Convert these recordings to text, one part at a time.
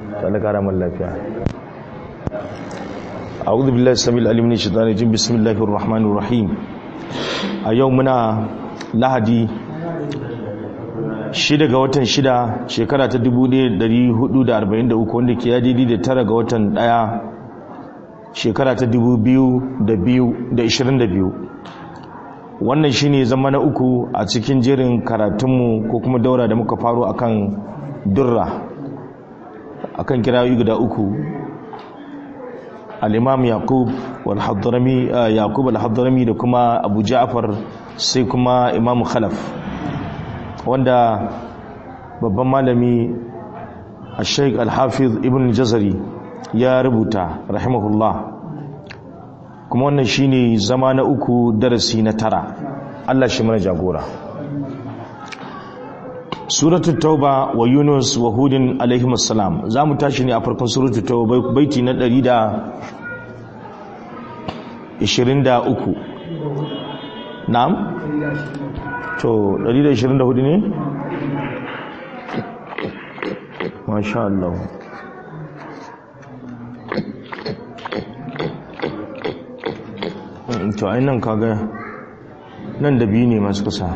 Allah kara mun lafiya. A'udhu billahi samil alim min shaitanir rajim. Bismillahir rahmanir rahim. A yau muna Lahadi 6 ga watan 6 shekara ta 1443 wanda ke yadi da 9 ga watan 1 shekara ta 2022. Wannan shine zama na uku a cikin jerin karatunmu ko kuma daura da muka faro akan durra akan kirayoyi guda uku. Al-Imam Yaqub al-Hadrami da kuma Abu Ja'far sai kuma Imam Khalaf, wanda babban malami Al-Sheikh Al-Hafiz Ibn Jazari ya rubuta rahimahullah. Kuma wannan shine zama na uku, darasi na 9. Allah shi mana jagora. Suratul Tauba wa Yunus wa Hudin alaihim assalam. Zamu tashi ne a farkon suratul Tauba baiti na 123. Na'am? To 124 ne? Masha Allah. To ai nan kaga nan da biyu ne masu kusa.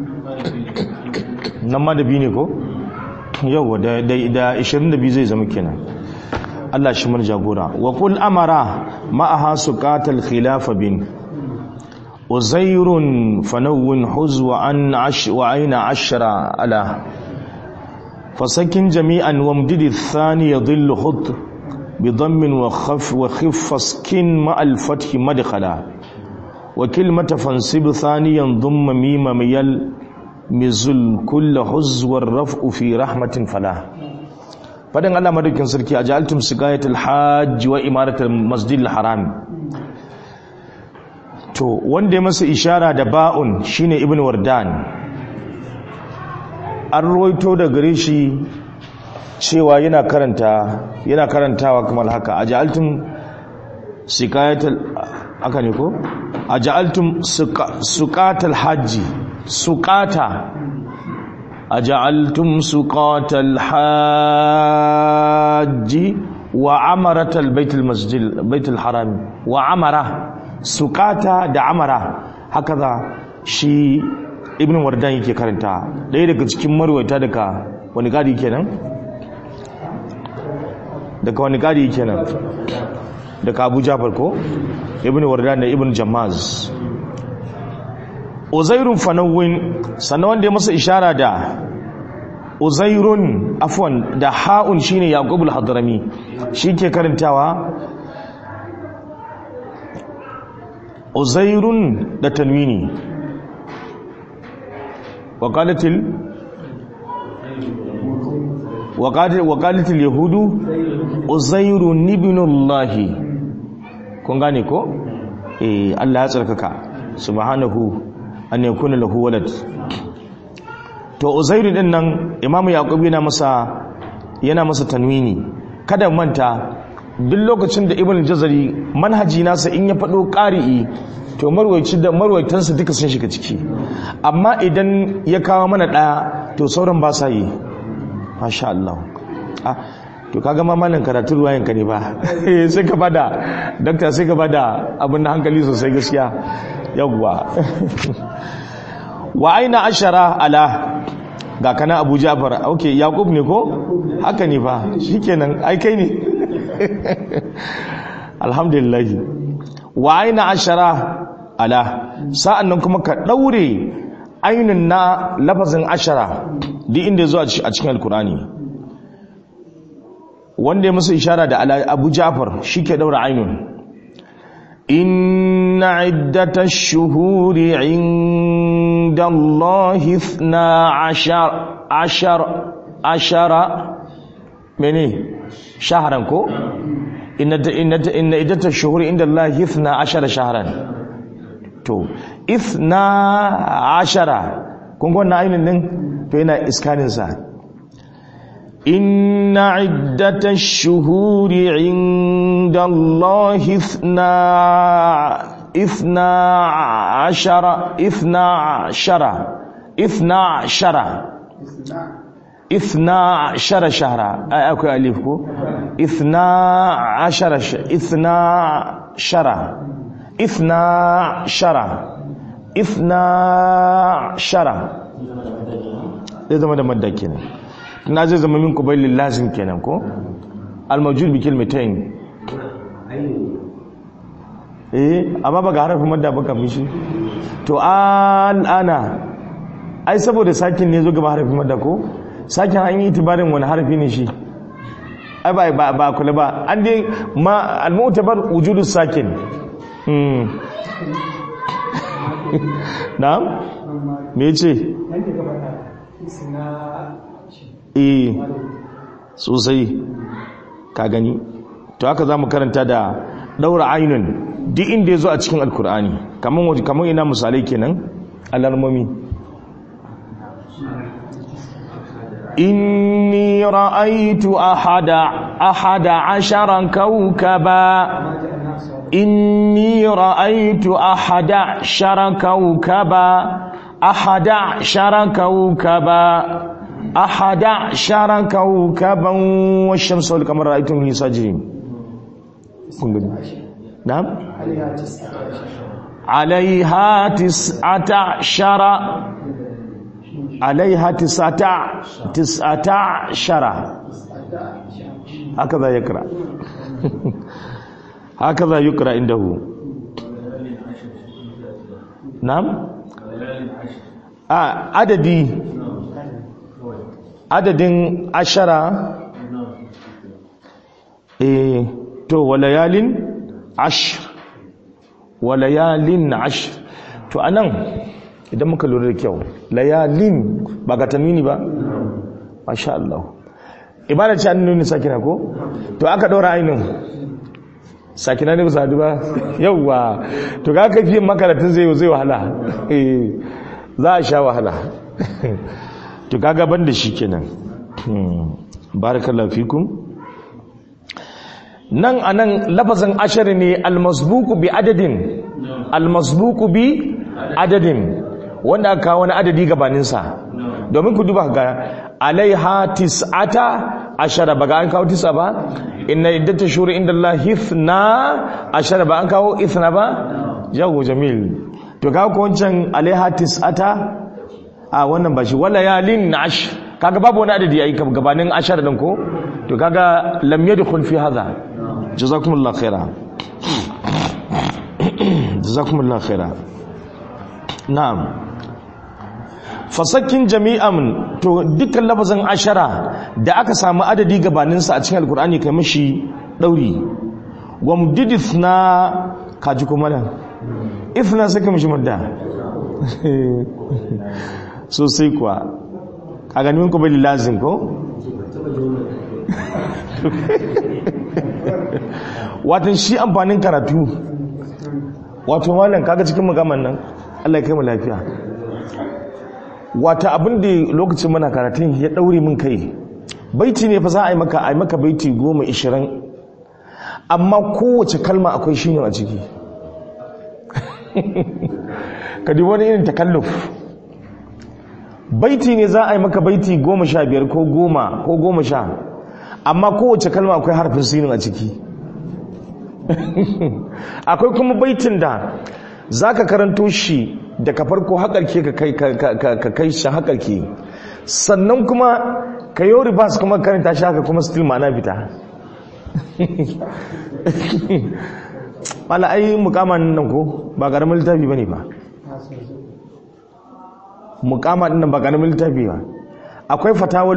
Nan ma da biyu ne ko? Yawwa da 22 zai zama kenan. Allah shi mana jagora. Wa qul amara ma'aha suqatal khilafa bin uzairun fanawun huzwa an wa aina ashra ala fasakin jami'an wamdidi thani yadhillu khut بضم وخف سكن مع الفتح مدخلا وكلمة فانصب ثانيا ضم ميم ميل مزل كل حز والرفع في رحمة فلا. فدن الله مدركين سركي أجعلتم سقاية الحاج وإمارة المسجد الحرام. تو wanda masa ishara da ba'un shine Ibn Wardan. An roito da gare shi cewa yana karantawa kamar haka, aja'altum sikayatal aka ne ko aja'altum suqatal hajji suqata aja'altum suqatal hajji wa amaratal baitul haram wa amara suqata da amara haka za shi Ibn Wardan yake karanta. Ɗaya daga cikin marwaita daga wani gadi kenan daga Abu Ja'far ko Ibn Wardan da Ibn Jammaz. Uzairun fanawin, sannan wanda ya masa ishara da Uzairun afwan da ha'un shine Yaqub al-Hadrami, shi ke karantawa Uzairun da tanwini. وقالت اليهود عزير ابن الله. kun gane ko Allah ya tsarkaka subhanahu an yakuna lahu walad. To Uzairu din nan Imam Yaqub yana masa tanwini. Kada manta duk lokacin da Ibn Jazari manhaji nasa in ya fado qari'i to marwaitansa duka sun shiga ciki, amma idan ya kawo mana daya to sauran ba sa yi. Masha Allah. To kaga ma mallan karatu ruwayan ka ne ba. Sai ka bada doctor, sai ka bada abin da hankali sosai gaskiya. Yawwa. Wa aina ashara ala ga kana Abu Ja'far. Okay, Yaqub ne ko? Haka ne fa. Shikenan ai kai ne. Alhamdulillah. Wa aina ashara ala, sa'annan kuma ka daure ainin na lafazin ashara duk inda zuwa a cikin alkurani. Wanda ya musu ishara da Abu Ja'far shi ke daura ainun. Inna iddatash shuhuri inda Allahi 12 mene shahran ko inna iddatash shuhuri inda Allahi 12 shahran. To 12 kun ga wannan ainin din to yana iskanin sa. Inna iddatash shuhuri inda Allahi 12 12 shahra ai akwai alif ko 12 zai zama da madda kenan na zai zama min kubailin lazim kenan ko al-mawjud bi kalmatayn amma ba ga harafin madda ba kamar shi to ana ai saboda sakin ne zo gaba harafin madda ko sakin an yi itibarin wani harafi ne shi ai ba kula ba an dai ma al-mu'tabar wujudus sakin na'am me yace sosai ka gani to haka zamu karanta da daura ainun duk inda yazo a cikin alkur'ani kaman ina misalai kenan alarmomi inni ra'aytu ahada asharan kawkaba inni ra'aytu ahada asharan kawkaba ahada asharan kawkaba ahada asharan kawkaban wash-shamsu wal-qamara ra'aytuhum li sajidin na'am alaiha tis'ata shara hakaza yakra hakaza yukra indahu na'am adadin ashara to walayalin ashr to anan idan muka lura da kyau layalin ba ga tanwini ba masha Allah ibada ce an nuni sakina ko to aka daura ainin sakina ne ba sadu ba yawwa to ga kafi makaratun zai wahala za a sha wahala to kaga ban da shi kenan barakallahu fikum nan anan lafazin ashar ne almasbuku bi adadin wanda aka kawo wani adadi gabaninsa domin ku duba ga alaiha tis'ata ashara ba ga an kawo tis'a ba inna iddata shuri inda Allah hithna ashara ba an kawo ithna ba jago jamil to kawo ko wancan alaiha tis'ata a wannan ba shi wala yalin ash kaga babu wani adadi ai gabanin ashara din ko to kaga lam yadkhul fi hadha jazakumullahu khaira jazakumullahu khaira na'am fasakin jami'an to dukkan lafazin ashara da aka samu adadi gabaninsa a cikin alkur'ani kai mashi dauri wa mudidithna kaji kuma nan ifna saka mashi madda so sai kuwa a ganin ku bai lazim ko watan shi amfanin karatu wato malam kaga cikin magaman nan Allah ya kai mu lafiya wata abin da lokacin muna karatun ya daure min kai baiti ne fa za a yi maka baiti 10-20 amma kowace kalma akwai shi ne a ciki ka dubi wani irin takalluf baiti ne za a yi maka baiti 15 ko 10 ko 10 amma kowace kalma akwai harfin sinin a ciki akwai kuma baitin da za ka karanto shi daga farko haƙarke ka kai shi haƙarke sannan kuma ka yi ribas kuma karanta shi haka kuma still ma'ana fita wala ai mukama nan ko ba ƙaramin littafi ba ne ba mukama nan ba ƙaramin littafi ba akwai fatawar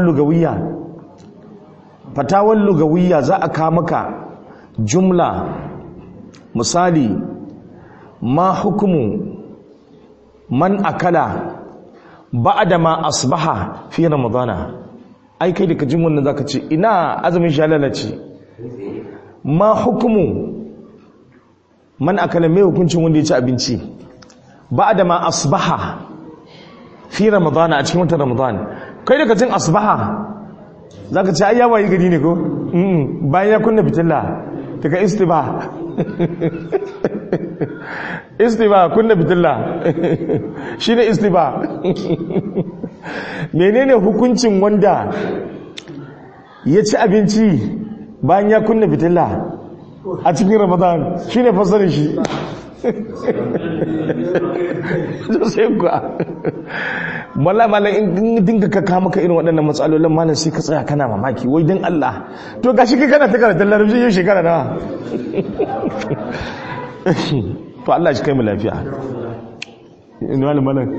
lugawiyya za a kawo maka jumla misali ma hukumu man akala ba'da ma asbaha fi ramadana ai kai da kajin wannan zaka ce ina azumin shi lalace ma hukumu man akala mai hukuncin wanda ya ci abinci ba'da ma asbaha fi ramadana a cikin watan ramadan kai da kajin asbaha zaka ce ai ya wayi gari ne ko bayan ya kunna fitilla daga istiba istiba kunna fitilla shine istiba menene hukuncin wanda ya ci abinci bayan ya kunna fitila a cikin Ramadan shine fasarin shi sai kuwa mala in dinga ka kama ka irin waɗannan matsalolin malam sai ka tsaya kana mamaki wai dan Allah to gashi kai kana ta karatun larabci yau shekara na to Allah shi kai mu lafiya ina malam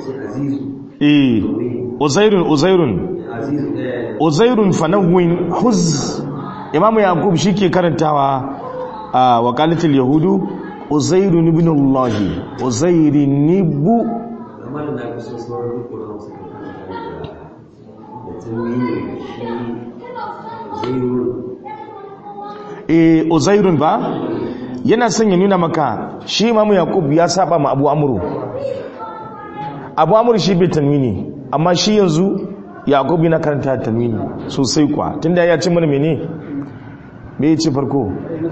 uzairun fanawin huz imamu yaqub shike karantawa a waqalatul yahudu uzairun ibn allah uzairin nibu uzairun ba yana son ya nuna maka shi imamu yaqub ya saba ma abu amru shi bai tanwini amma shi yanzu yaqub yana karanta tanwini sosai kwa tunda ya ce mana mene me yace farko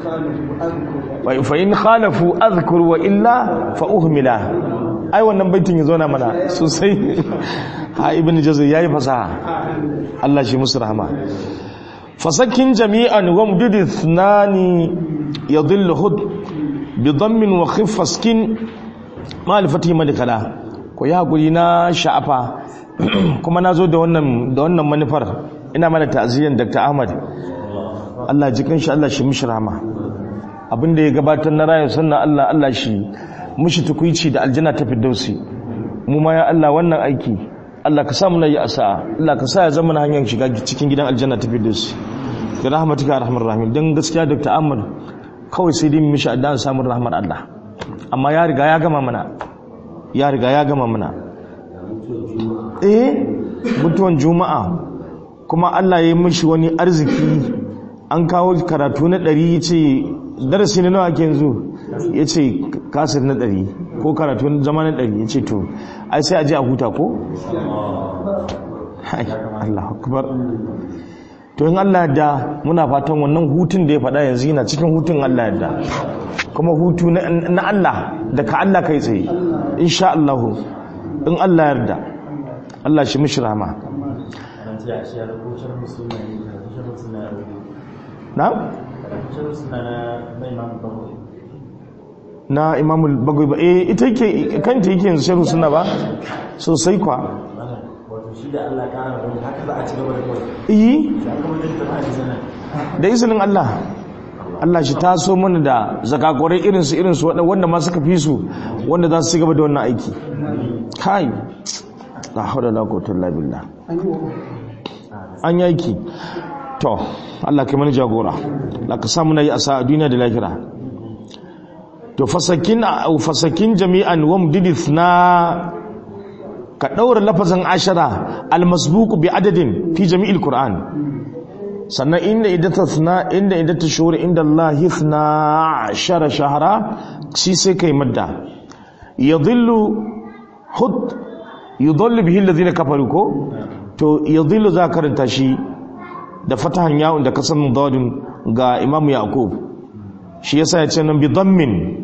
fa in khalafu azkur wa illa fa uhmila ai wannan baitin ya zauna mana sosai ha ibn jazir yayi fasaha Allah shi musu rahama fasakin jami'an wa mudid ithnani yadhillu hud bi dhammin wa khiffa skin ma al fatih madkala ko ya guri na sha'afa kuma nazo da wannan manufar ina mana ta'aziyan Dr. Ahmad Allah jikin shi Allah shi mishi rahama abinda ya gabatar na rayuwar sunna Allah shi mishi tukuici da aljanna ta firdausi mu ma ya Allah wannan aiki Allah ka sa mu nayi asa Allah ka sa ya zama hanyar shiga cikin gidan aljanna ta firdausi da rahmatuka arhamar rahim dan gaskiya Dr. Ahmad kawai sai dai mishi addu'a samun rahmar Allah amma ya riga ya gama mana mutuwan juma'a kuma Allah ya yi mishi wani arziki an kawo karatu na 100 yace darasi na nawa ake yanzu yace kasir na 100 ko karatu na zama na 100 yace to ai sai aje a huta ko Allahu akbar to in Allah da muna fatan wannan hutun da ya faɗa yanzu yana cikin hutun Allah da kuma hutu na Allah da ka Allah kai tsaye insha Allah in Allah yarda Allah shi mishi rahama na imamul bagwai ba ita yake kanta yake yanzu sharu suna ba sosai kwa da izinin Allah Allah shi taso mana da zakakurai irinsu wanda ma suka fi su wanda za su ci gaba da wannan aiki kai la hawla la quwwata illa billah an yaki to Allah kai mana jagora la ka samu nayi asa a duniya da lahira to fasakin jami'an wa mudidith na ka daura lafazin ashara almasbuq bi adadin fi jami'il qur'an sannan inda idata shuhur inda Allah 12 shahra shi sai kai madda yudhillu bihi alladhina kafaru ko to yudhillu za karanta shi da fatahan ya'un da kasan dadin ga Imam Yaqub shi yasa ya ce nan bi dhammin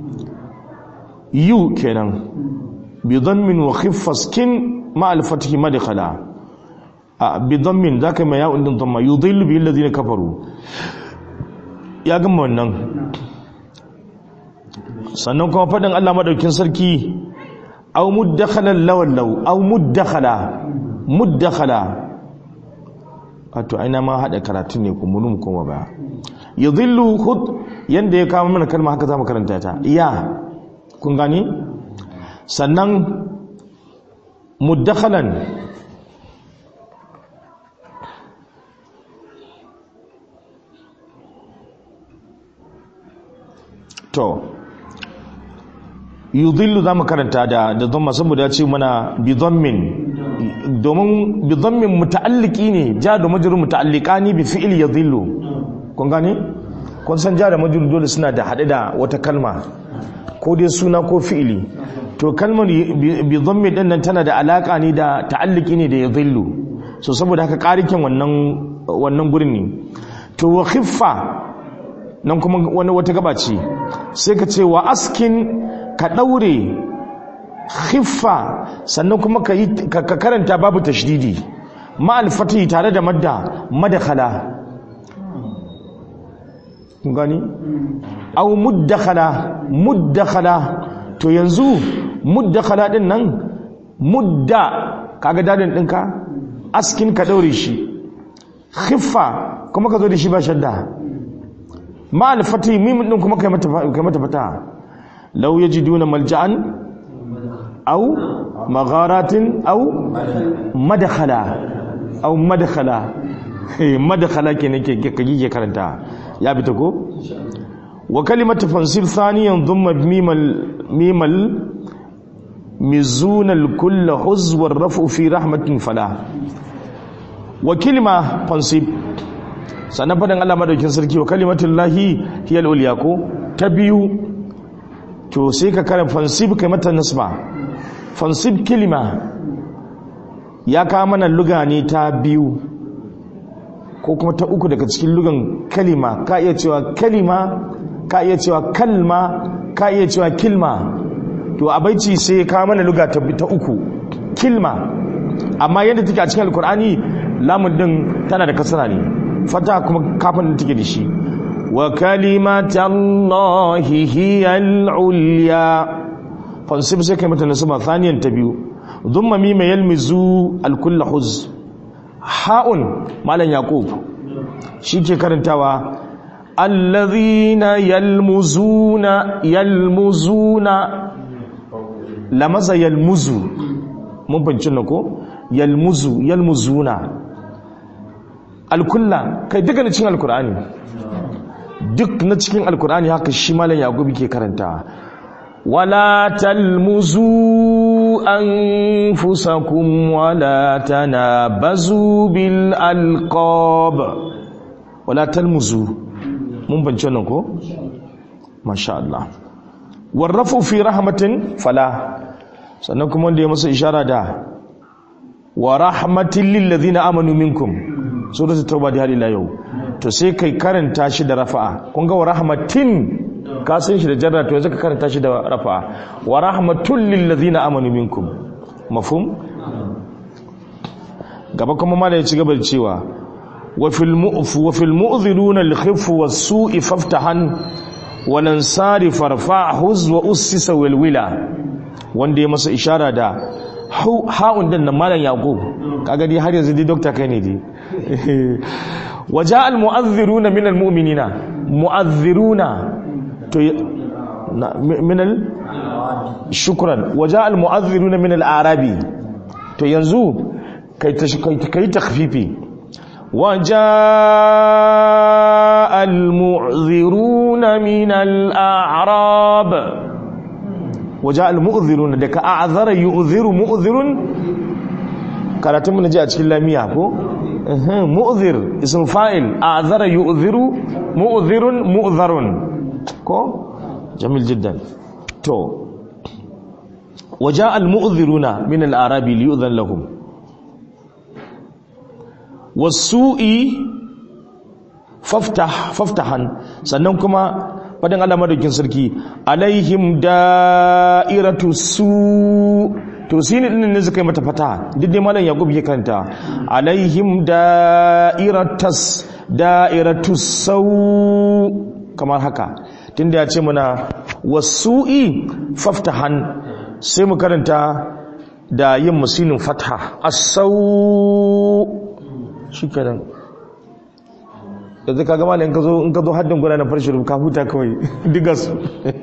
yu kenan bi dhammin wa khiffaskin ma al-fathi madkhala bi dhammin zaka mai ya'un din dhamma yudhillu bihi alladhina kafaru ya gama wannan sannan kuma fadin Allah madaukin sarki aw muddakhalan lawallau aw muddakhala wato aina ma hada karatu ne ku munum kuma ba yudhillu khud yanda ya kawo mana kalma haka zamu karanta ta iya kun gani sannan muddakhalan to yudhillu zamu karanta da dhamma saboda ce mana bi dhammin domin bi dhammin muta'alliki ne ja da majrur muta'alliqani bi fi'l yudhillu kun gane kun san ja da majrur dole suna da hade da wata kalma ko dai suna ko fi'ili to kalmar bi dhammi din nan tana da alaka ne da ta'alliki ne da yudhillu so saboda haka karikin wannan gurin ne to wa khiffa nan kuma wata gaba ce sai ka ce wa askin ka daure khiffa sannan kuma ka karanta babu tashdidi ma'al fatihi tare da madda madakhala gani aw muddakhala to yanzu muddakhala din nan mudda kaga dadin dinka askin ka daure shi khiffa kuma ka zo da shi ba shadda ma'al fatihi mim din kuma kai mata fata law yajiduna malja'an aw magharatin aw madakhala madakhala kenan ke karanta ya bi ta ko wa kalimatu fansib thaniyan dhumma mimal mizunal kull huz war rafu fi rahmatin fala wa kalima fansib sanan fadan Allah madaukin sarki wa kalimatullahi hiya al-ulya ko ta biyu to sai ka karanta fansib kai mata nasba fansib kalima ya kawo mana luga ne ta biyu ko kuma ta uku daga cikin lugan kalima ka iya cewa kalima ka iya cewa kalma ka iya cewa kilma to a baici sai ya kawo mana luga ta uku kilma amma yadda take a cikin alkur'ani lamun din tana da kasara ne fata kuma kafin da take da shi wa kalimatallahi hiyal ulya fansib sai kai mata nasaba thaniyan ta biyu dhumma mima yalmizu alkull huz ha'un malan yaqub shike karantawa alladhina yalmuzuna lamaza yalmuzu mun bincin ko yalmuzuna alkulla kai duka na cikin alkur'ani duk na cikin alkur'ani haka shi malan yaqub yake karantawa wala talmuzu anfusakum wala tanabazu bil alqab wala talmuzu mun bance nan ko masha Allah warrafu fi rahmatin fala sannan kuma wanda ya masa ishara da wa rahmatil lil ladina amanu minkum suratul tauba da har ila yau to sai kai karanta shi da rafa'a kun ga wa rahmatin ka san shi da jarra to yanzu ka karanta shi da rafa'a wa rahmatul lil ladina amanu minkum mafhum gaba kuma mala ya ci gaba da cewa wa fil mu'dhiruna al khif was su'i faftahan wal ansari farfa huz wa ussisa wal wila wanda ya masa ishara da ha'un din nan malan yaqub kaga dai har yanzu dai doctor kai ne dai waja al mu'adhdhiruna min al mu'minina mu'adhdhiruna to min al shukran waja al mu'adhdhiruna min al arabi to yanzu kai takhfifi waja al mu'dhiruna min al a'rab waja al mu'dhiruna daga a'zara yu'dhiru mu'dhirun karatun mun ji a cikin lamiya ko mu'dhir ism fa'il a'zara yu'dhiru mu'dhirun mu'dharun ko jamil jiddan to waja al mu'dhiruna min al arabi li yu'dhan lahum was-su'i faftahan sannan kuma fadin Allah madaukin sarki alaihim da'iratu su to sini din ne suka yi mata fata duk dai malam yaqub ya karanta alaihim da'iratu sau kamar haka tunda ya ce muna wasu'i faftahan sai mu karanta da yin musinin fatha as-sau shikenan yanzu kaga malam in ka zo haddin gura na farshi ka huta kawai diga su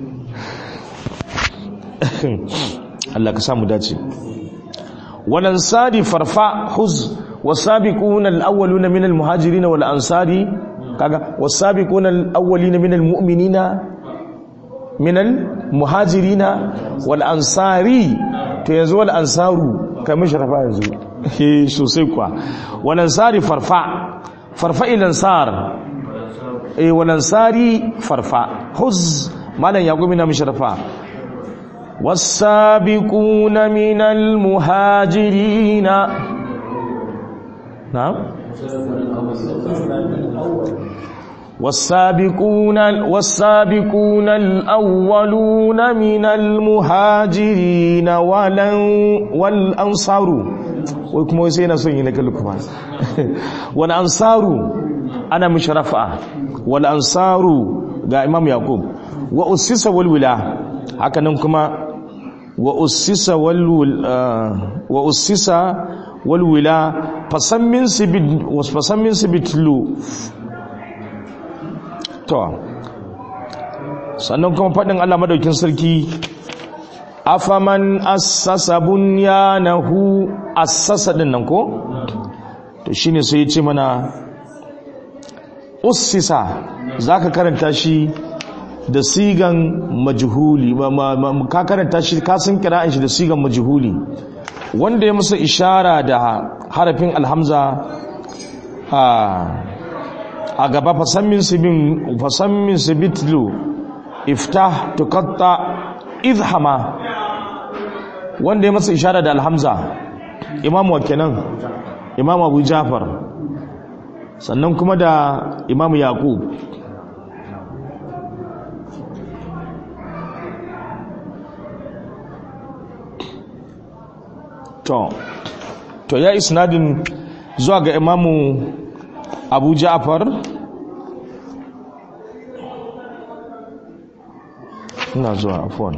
Allah ka samu dace walan sadi farfa huz wasabiquna alawwaluna minal muhajirin wal ansari kaga wasabiquna alawwalina minal mu'minina minal muhajirin wal ansari to yanzu wal ansaru kai mushrafa yanzu sosai kwa wal ansari farfa ila ansar wal ansari farfa huz malan yaqumi na mushrafa والسابقون من المهاجرين نعم والسابقون الأولون من المهاجرين والأنصار وكما يسينا سنين لكم والأنصار أنا مشرفة والأنصار قال إمام يعقوب وأسس والولا هكذا كما وأسس والولا فسمين سبتلو to sannan kuma faɗin Allah madaukin sarki afaman assasa bunyanahu assasa din nan ko to shine sai ya ce mana ussisa zaka karanta shi da sigan majhuli ka karanta shi ka san kira'in shi da sigan majhuli wanda ya musa ishara da harafin alhamza a gaba fasammin sibitlu iftah tuqatta idhama wanda ya masa ishara da alhamza imamu wa kenan imamu Abu Ja'far sannan kuma da imamu Yaqub to ya isnadin zuwa ga imamu Abu Ja'far ina zuwa afwan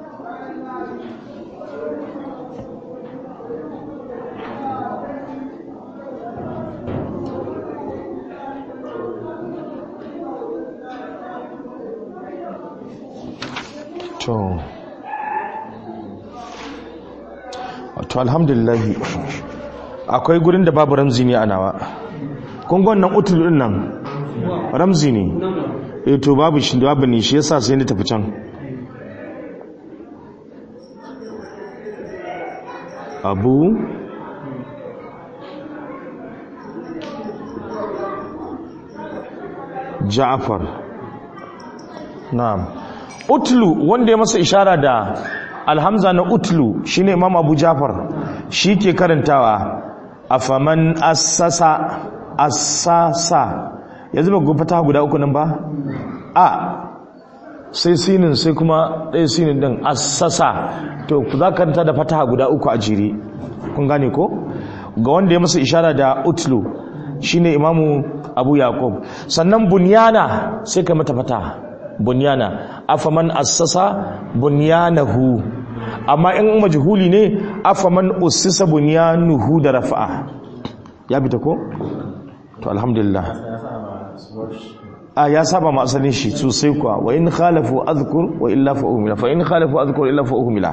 to alhamdulillah akwai gurin da babu ramzi ne a nawa kungon nan utul din nan ramzi ne to babu shi da babu ne shi yasa sai ni tafi can Abu Ja'far na'am utlu wanda ya masa ishara da alhamza na utlu shine Imam Abu Ja'far shi ke karantawa afaman assasa yanzu ba ku fata guda uku nan ba a sai sinin sai kuma ɗaya sinin din assasa to ku za karanta da fataha guda uku a jere kun gane ko ga wanda ya masa ishara da utlu shine Imamu Abu Yaqub sannan bunyana sai ka mata fataha bunyana afaman assasa bunyanahu amma in majhuli ne afaman ussisa bunyanuhu da rafa'a ya bi ta ko to alhamdulillah ya saba ma asalin shi sosai kuwa wa in khalafu azkur wa illa fa uhmila fa in khalafu azkur illa fa uhmila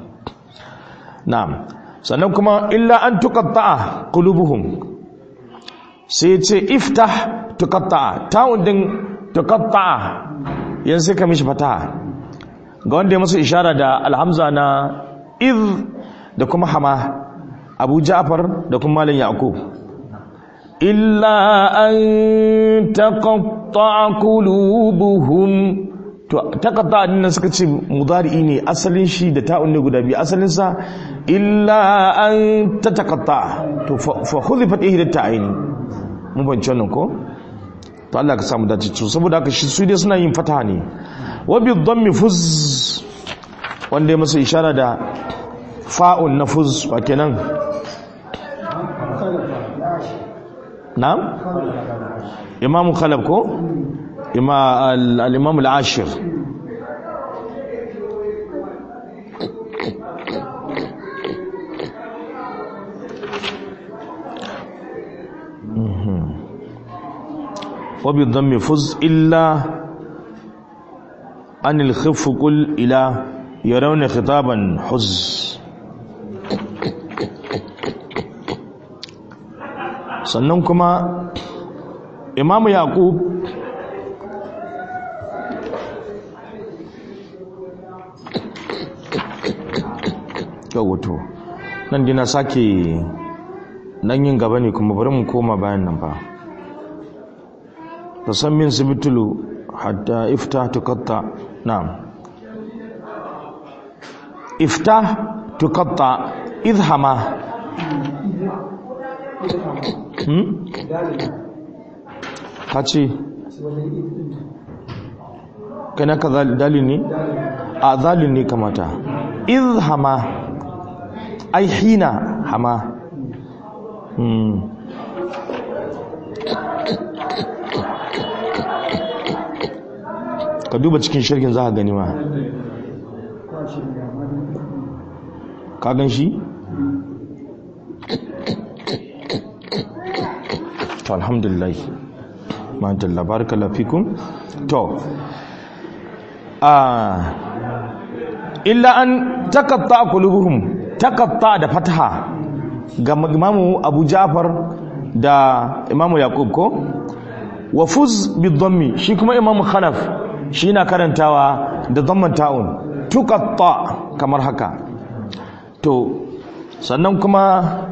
na'am sannan kuma illa an tuqatta'a qulubuhum sai ce iftah tuqatta'a ta'un din tuqatta'a yanzu sai ka mishi fataha ga wanda ya masa ishara da alhamza na iz da kuma hama Abu Ja'far da kuma Malam Yaqub illa an taqatta'a qulubuhum to taqatta'a din nan suka ce mudari'i ne asalin shi da ta'un ne guda biyu asalin sa illa an tataqatta'a to fa khudhifat ihdat ta'aini mun bance wannan ko to Allah ka samu dace to saboda haka shi su dai suna yin fataha ne wa bi dhammi fuz wanda ya masa ishara da fa'un na fuz wa kenan na'am Imam Khalaf ko al-Imam al-Ashir وبالضم فز إلا أن الخف قل إلى يرون خطابا حز sannan kuma Imam Yaqub wato nan dina sake nan yin gaba ne kuma bari mu koma bayan nan ba fasammin sibitulu hatta iftah tuqatta na'am iftah tuqatta idhama kace kana ka dalil ne a zalin ne kamata iz hama ai hina hama ka duba cikin shirkin za ka gani ma ka gan shi to alhamdulillah ma'adallah barakallahu fikum to illa an takatta qulubuhum takatta da fataha ga imamu Abu Ja'far da imamu Yaqub ko wa fuz bidhammi shi kuma imamu Khalaf shi na karantawa da dhamman ta'un tuqatta kamar haka to sannan kuma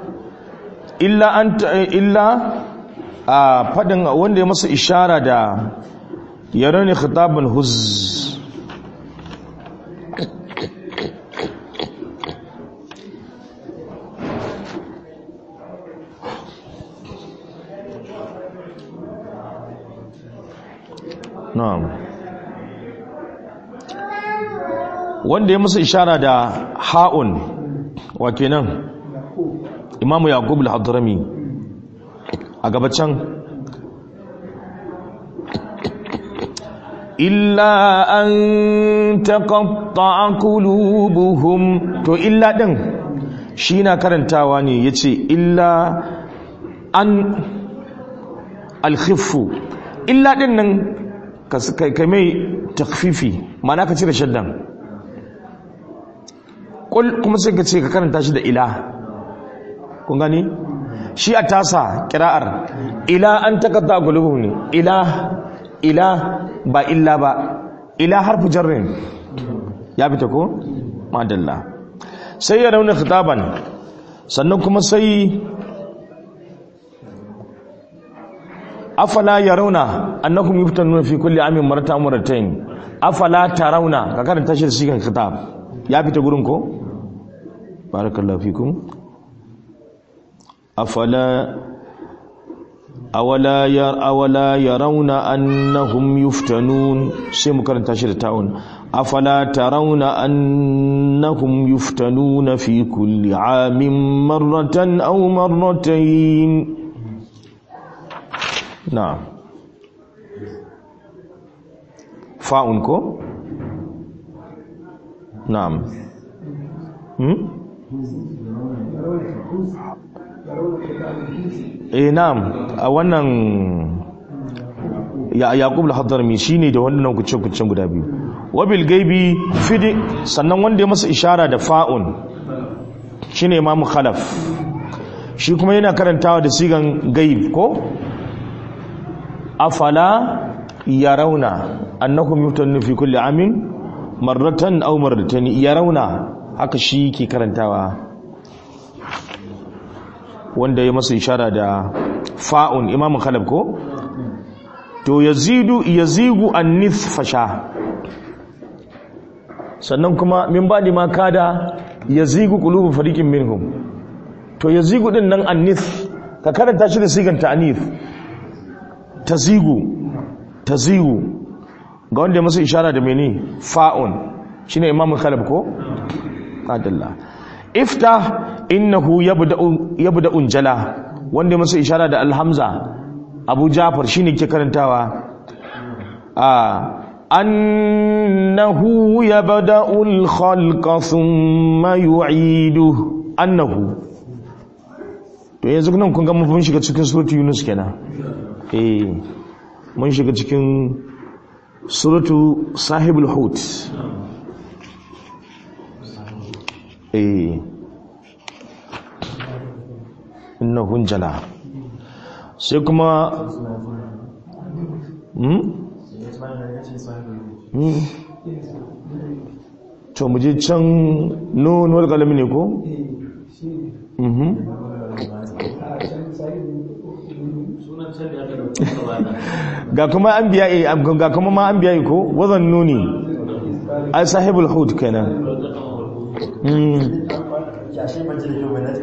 illa fadin wanda ya masa ishara da yarani khitabun huz na'am wanda ya masa ishara da ha'un wa kenan imamu yaqub al-hadrami a gabacin illa an taqatta'a qulubuhum to illa din shi na karantawa ne yace illa an al-khiffu illa din nan kai mai takfifi ma'ana ka cire shaddan kuma sai ka ce ka karanta shi da ila kun gani shi a tasa kira'ar ila an takatta gulubuhum ne ila ba illa ba ila harfu jarrin ya fita ko madalla sai ya rauna khitaban sannan kuma sai afala yarawna annakum yuftanuna fi kulli amin marratayn afala tarawna ka karanta shi da sigan khitab ya fita gurin ko barakallahu fikum awala yarawna annahum yuftanun sai mu karanta shi da ta'un afala tarawna annahum yuftanuna fi kulli amin marratan aw marratayn na'am fa'un ko na'am na'am a wannan yaqub al-hadrami shine da wannan kucin guda biyu wabil gaibi fidi sannan wanda ya masa ishara da fa'un shine imamu khalaf shi kuma yana karantawa da sigan gaib ko afala yarawna annakum yuftanuna fi kulli amin marratan aw marratayn yarawna haka shi ke karantawa wanda ya masa ishara da fa'un imam khalab ko to yazigu an-nith fasha sannan kuma min ba'di ma kada yazigu qulubu fariqin minhum to yazigu din nan an-nith ka karanta shi da sigan ta'nith tazigu ga wanda ya masa ishara da mene fa'un shine imam khalab ko adalla iftah innahu yabda unjala wanda ya masa ishara da alhamza abu jafar shine ke karantawa annahu yabda'ul khalqa thumma yu'iduhu annahu to yanzu nan kun ga mun shiga cikin suratu yunus kenan mun shiga cikin suratu sahibul hut innahu jala sai kuma to mu je can nun wal qalam ne ko ga kuma anbiya ga kuma ma anbiya ko wazan nuni ai sahibul hud kenan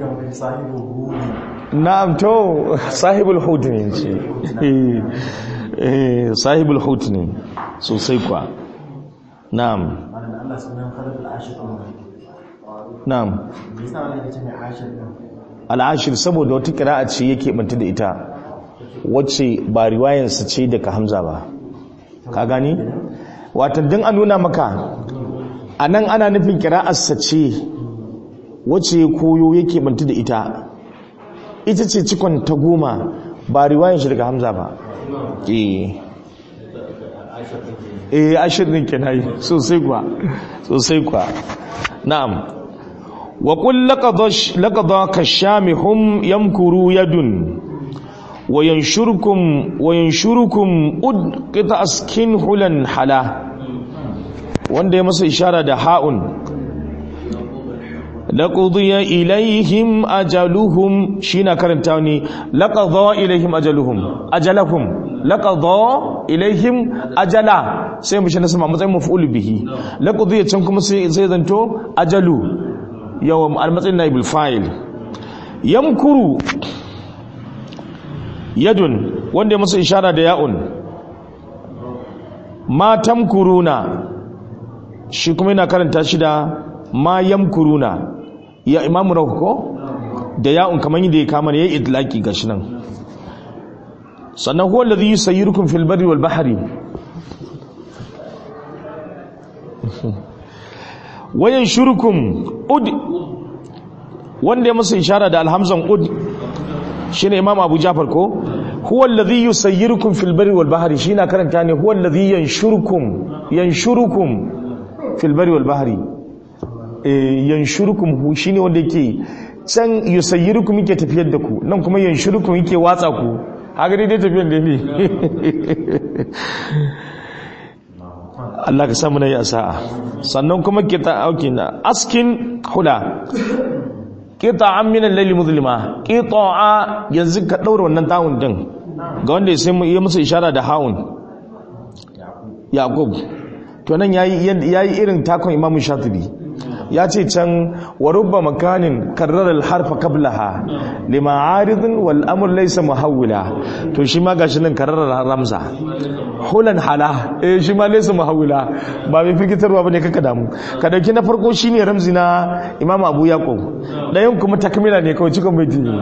na'am to sahibul hud ne ce sahibul hut ne sosai kwa. Na'am. Allah sunan khalqul ashir. Na'am. Me yasa wannan yake mai ashir din? Al-ashir saboda wata qira'a ce yake banta da ita wacce ba riwayar sa ce daga Hamza ba. Ka gani? Wato dan an nuna maka anan ana nufin qira'ar sa ce wacce koyo yake banta da ita. Ita ce cikon ta 10 ba riwayar shi daga Hamza ba. Ashir din kenan sosai kwa. Na'am. wa qul laqad kashamihum yamkuru yadun wa yanshurukum udqita askin hulan hala, wanda ya masa ishara da ha'un. laqudiya ilaihim ajaluhum, shi na karanta ne laqadha ilaihim ajalahum laqadha ilaihim ajala, sai mu shi na sama matsayin maf'ul bihi. laqudiya can kuma sai zanto ajalu, yawan almatsayin naibul fa'il. yamkuru yadun, wanda ya masa ishara da ya'un. ma tamkuruna, shi kuma yana karanta shi da ma yamkuruna, ya imamu rahuko da ya'un kamar yadda ya kama ne ya idlaki gashi nan. sannan huwa alladhi yusayyirukum fil barri wal bahri wa yanshurukum ud, wanda ya masa ishara da alhamzan ud shine imam Abu Ja'far ko huwa alladhi yusayyirukum fil barri wal bahri, shi na karanta ne huwa alladhi yanshurukum fil barri wal bahri. yanshurukum shine wanda yake can yusayyirukum yake tafiyar da ku, nan kuma yanshurukum yake watsa ku. haka dai tafiyar da ne. Allah ka samu nayi asa'a. sannan kuma askin hula qita'an min al-layli muzlima, qita'a yanzu ka daura wannan tawun din ga wanda ya sai ya musu ishara da haun Yaqub. to nan yayi irin takon Imam Shatibi, ya ce can wa rubba makanin karrar al-harfa qablaha lima aridun wal amr laysa muhawwila, to shi ma gashi nan karrar ramza hulan hala, shi ma laysa muhawwila, ba mai fikitarwa bane kaka damu. ka dauki na farko shine ramzi na Imam Abu Yaqub, dayan kuma takmila ne kawai cikon baiti ne.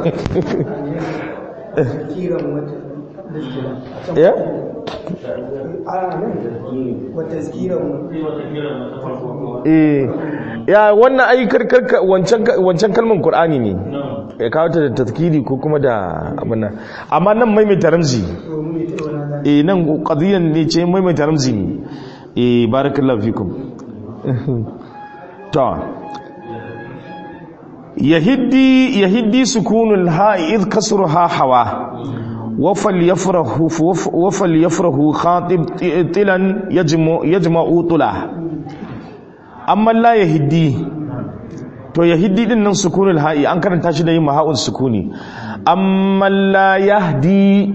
ya wannan ai karkarka wancan kalman Qur'ani ne ya kawo ta da tazkiri ko kuma da abin nan, amma nan maimaita ramzi nan qadiyan ne ce maimaita ramzi ne. barakallahu fikum. ta yahiddi sukunul ha'i id kasruha hawa wafal yafrahu khatib tilan yajma'u tula. amma la yahiddi, to yahiddi din nan sukunul ha'i an karanta shi da yin maha'un sukuni. amma la yahdi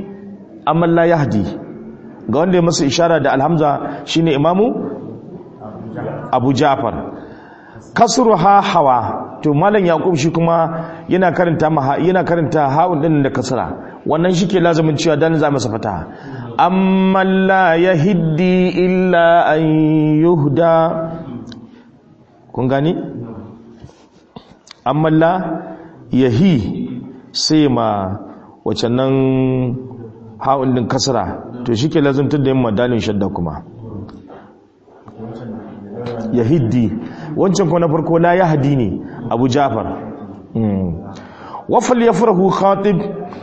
ga wanda ya masa ishara da alhamza shine imamu Abu Ja'far. kasruha hawa, to malam Yaqub shi kuma yana karanta ha'un din da kasra, wannan shike lazumin cewa dan za masa fata. amma la yahdi illa an yuhda, kun gani? amma la yahi sai ma wacce nan ha'un din kasra, to shike lazumtar da yin madalin shadda kuma yahiddi. wancan ko na farko la yahdi ne Abu Ja'far. wafal yafrahu khatib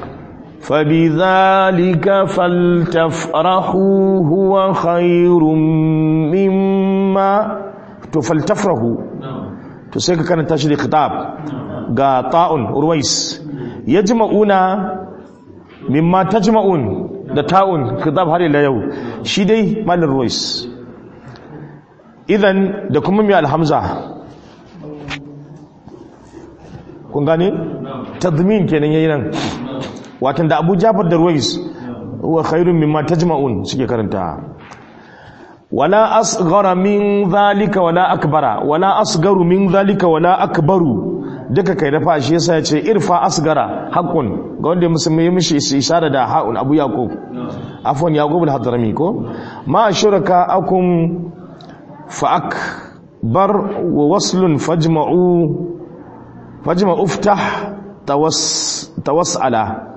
fabidhalika faltafrahu huwa khairum mimma, to faltafrahu to sai ka karanta shi da khitab ga ta'un urwais. yajma'una mimma tajma'un da ta'un khitab har ila yau, shi dai malin urwais. idan da kuma mai alhamza, kun gane tadmin kenan yayin nan, watan da Abu Ja'far da Ruwais wa khairun mimma tajma'un suke karanta. wala asghara min zalika wala akbara, wala asgaru min zalika wala akbaru duka kai rafa shi yasa yace irfa asgara haqqun ga wanda musulmi ya mishi isara da ha'un abu yaqub afwan yaqub al-hadrami ko ma shuraka akum fa akbar wa waslun fajma'u iftah tawassala